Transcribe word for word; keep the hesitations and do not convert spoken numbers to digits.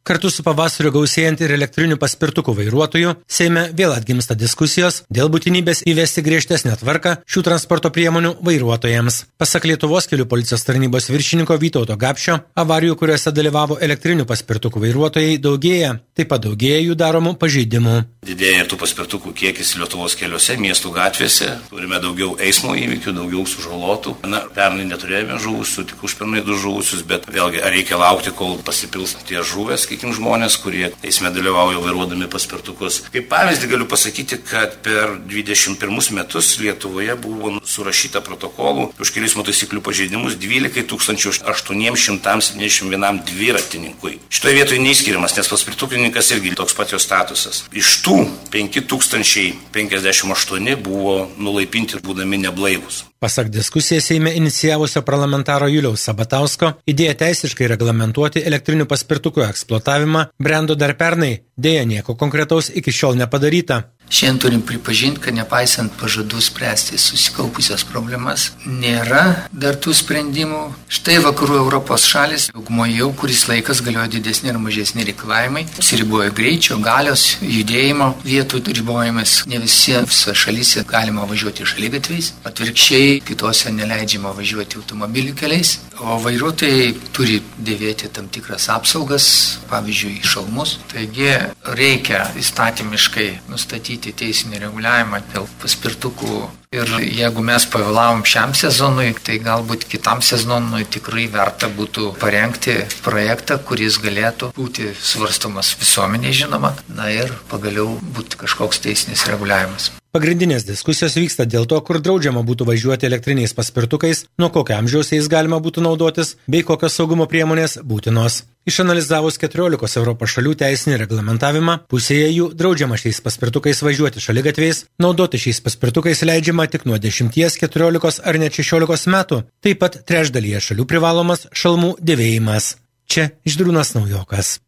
Kartu su pavasario gausėjant ir elektrinių paspirtukų vairuotojų, Seime vėl atgimsta diskusijos dėl būtinybės įvesti griežtesnę tvarką šių transporto priemonių vairuotojams. Pasak Lietuvos kelių policijos tarnybos viršininko Vytauto Gapšio, avarijų, kuriuose dalyvavo elektrinių paspirtukų vairuotojai, daugėja, taip pat daugėja jų daromų pažeidimų. Didėja ir tų paspirtukų kiekis Lietuvos keliuose, miestų gatvėse, turime daugiau eismo įvykių, daugiau sužalotų. Na, pernai neturėjome žuvusių, tik užpernai du žuvusius, bet vėlgi ar reikia laukti, kol pasipils tie žuvęs, kikim žmonės, kurie eisme dalyvauja vairuodami paspirtukus. Kaip pavyzdį galiu pasakyti, kad per dvidešimt pirmus metus Lietuvoje buvo surašyta protokolų už kelių eismo taisyklių pažeidimus dvylika tūkstančių aštuoni šimtai septyniasdešimt vienam dviratininkui. Šitoje vietoje neįskiriamas, nes paspirtukininkas irgi toks pat jo statusas. Iš tų penki tūkstančiai penkiasdešimt aštuoni buvo nulaipinti būdami neblaivus. Pasak diskusiją Seime inicijavusio parlamentaro Juliaus Sabatausko, idėja teisiškai reglamentuoti elektrinių paspirtukų eksploatavimą brendo dar pernai, dėja nieko konkretaus iki šiol nepadaryta. Šiandien turim pripažinti, kad nepaisant pažadų spręsti susikaupusias problemas, nėra dar tų sprendimų. Štai vakarų Europos šalis daugumoje jau kuris laikas galioja didesni ir mažesni reikalavimai. Apsiribojo greičio, galios, judėjimo vietų ribojimas. Ne visose šalyse galima važiuoti šaligatviais. Atvirkščiai, kitose neleidžiama važiuoti automobilių keliais. O vairuotojai turi dėvėti tam tikras apsaugas, pavyzdžiui, šalmus. Taigi reikia įstatymiškai nustatyti teisinį reguliavimą dėl paspirtukų. Ir jeigu mes pavėlavom šiam sezonui, tai galbūt kitam sezonui tikrai verta būtų parengti projektą, kuris galėtų būti svarstomas visuomenė, žinoma, na ir pagaliau būti kažkoks teisinis reguliavimas. Pagrindinės diskusijos vyksta dėl to, kur draudžiama būtų važiuoti elektriniais paspirtukais, nuo kokio amžiaus jais galima būtų naudotis, bei kokios saugumo priemonės būtinos. Išanalizavus keturiolikos Europos šalių teisinį reglamentavimą, pusėje jų draudžiama šiais paspirtukais važiuoti šaligatviais, naudoti šiais paspirtukais leidžiama tik nuo dešimties, keturiolikos ar net šešiolikos metų, taip pat trečdalyje šalių privalomas šalmų dėvėjimas. Čia Žydrūnas Naujokas.